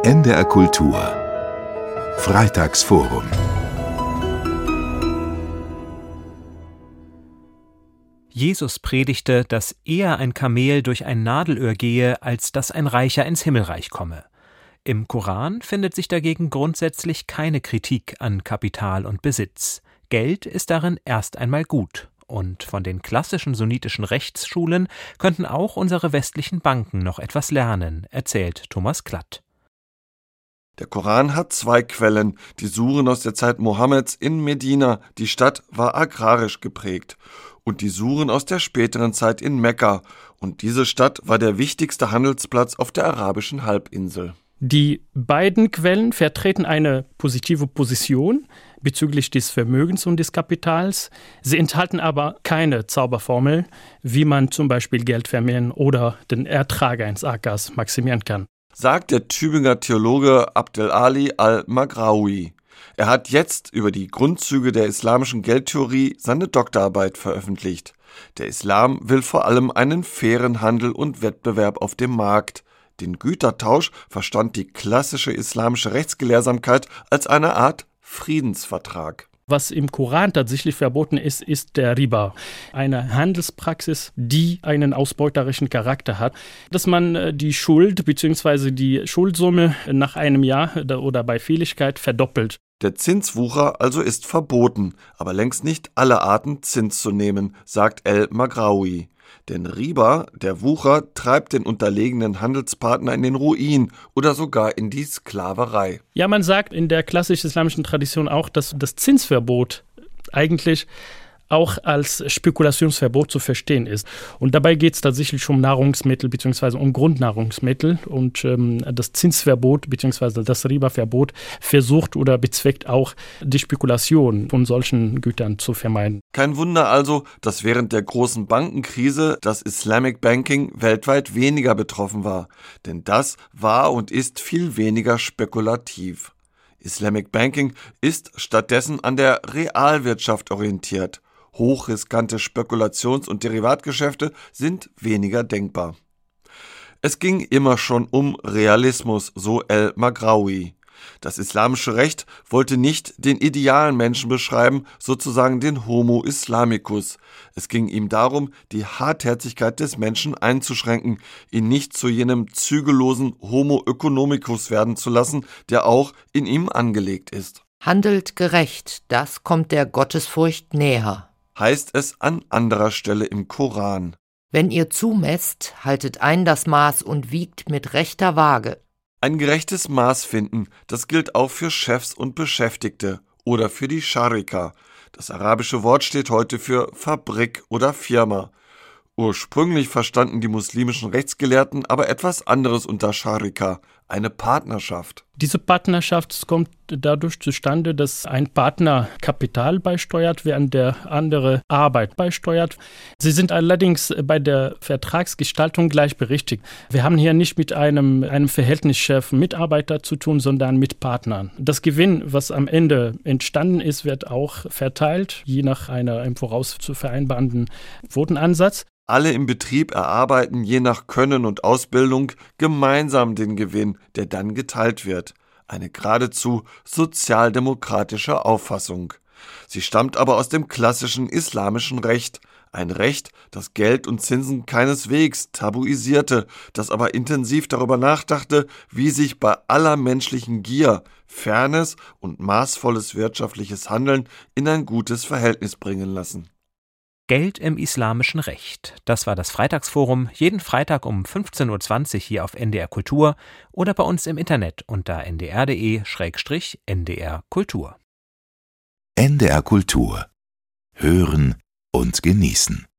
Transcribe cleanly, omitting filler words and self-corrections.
NDR Kultur Freitagsforum. Jesus predigte, dass eher ein Kamel durch ein Nadelöhr gehe, als dass ein Reicher ins Himmelreich komme. Im Koran findet sich dagegen grundsätzlich keine Kritik an Kapital und Besitz. Geld ist darin erst einmal gut. Und von den klassischen sunnitischen Rechtsschulen könnten auch unsere westlichen Banken noch etwas lernen, erzählt Thomas Klatt. Der Koran hat zwei Quellen, die Suren aus der Zeit Mohammeds in Medina. Die Stadt war agrarisch geprägt. Und die Suren aus der späteren Zeit in Mekka. Und diese Stadt war der wichtigste Handelsplatz auf der arabischen Halbinsel. Die beiden Quellen vertreten eine positive Position bezüglich des Vermögens und des Kapitals. Sie enthalten aber keine Zauberformel, wie man zum Beispiel Geld vermehren oder den Ertrag eines Ackers maximieren kann, sagt der Tübinger Theologe Abdel Ali al-Maghraoui. Er hat jetzt über die Grundzüge der islamischen Geldtheorie seine Doktorarbeit veröffentlicht. Der Islam will vor allem einen fairen Handel und Wettbewerb auf dem Markt. Den Gütertausch verstand die klassische islamische Rechtsgelehrsamkeit als eine Art Friedensvertrag. Was im Koran tatsächlich verboten ist, ist der Riba. Eine Handelspraxis, die einen ausbeuterischen Charakter hat. Dass man die Schuld bzw. die Schuldsumme nach einem Jahr oder bei Fälligkeit verdoppelt. Der Zinswucher also ist verboten, aber längst nicht alle Arten Zins zu nehmen, sagt al-Maghraoui. Denn Riba, der Wucher, treibt den unterlegenen Handelspartner in den Ruin oder sogar in die Sklaverei. Ja, man sagt in der klassisch-islamischen Tradition auch, dass das Zinsverbot eigentlich auch als Spekulationsverbot zu verstehen ist. Und dabei geht es tatsächlich um Nahrungsmittel bzw. um Grundnahrungsmittel. Und das Zinsverbot bzw. das Riba-Verbot versucht oder bezweckt auch die Spekulation von solchen Gütern zu vermeiden. Kein Wunder also, dass während der großen Bankenkrise das Islamic Banking weltweit weniger betroffen war. Denn das war und ist viel weniger spekulativ. Islamic Banking ist stattdessen an der Realwirtschaft orientiert. Hochriskante Spekulations- und Derivatgeschäfte sind weniger denkbar. Es ging immer schon um Realismus, so al-Maghraoui. Das islamische Recht wollte nicht den idealen Menschen beschreiben, sozusagen den Homo Islamicus. Es ging ihm darum, die Hartherzigkeit des Menschen einzuschränken, ihn nicht zu jenem zügellosen Homo economicus werden zu lassen, der auch in ihm angelegt ist. Handelt gerecht, das kommt der Gottesfurcht näher, heißt es an anderer Stelle im Koran. Wenn ihr zumesst, haltet ein das Maß und wiegt mit rechter Waage. Ein gerechtes Maß finden, das gilt auch für Chefs und Beschäftigte oder für die Scharika. Das arabische Wort steht heute für Fabrik oder Firma. Ursprünglich verstanden die muslimischen Rechtsgelehrten aber etwas anderes unter Scharika, eine Partnerschaft. Diese Partnerschaft kommt dadurch zustande, dass ein Partner Kapital beisteuert, während der andere Arbeit beisteuert. Sie sind allerdings bei der Vertragsgestaltung gleichberechtigt. Wir haben hier nicht mit einem Verhältnis Chef-Mitarbeiter zu tun, sondern mit Partnern. Das Gewinn, was am Ende entstanden ist, wird auch verteilt, je nach einer im Voraus zu vereinbarenden Quotenansatz. Alle im Betrieb erarbeiten je nach Können und Ausbildung gemeinsam den Gewinn, der dann geteilt wird. Eine geradezu sozialdemokratische Auffassung. Sie stammt aber aus dem klassischen islamischen Recht. Ein Recht, das Geld und Zinsen keineswegs tabuisierte, das aber intensiv darüber nachdachte, wie sich bei aller menschlichen Gier Fairness und maßvolles wirtschaftliches Handeln in ein gutes Verhältnis bringen lassen. Geld im islamischen Recht. Das war das Freitagsforum, jeden Freitag um 15.20 Uhr hier auf NDR Kultur oder bei uns im Internet unter ndr.de/ndr Kultur. NDR Kultur. Hören und genießen.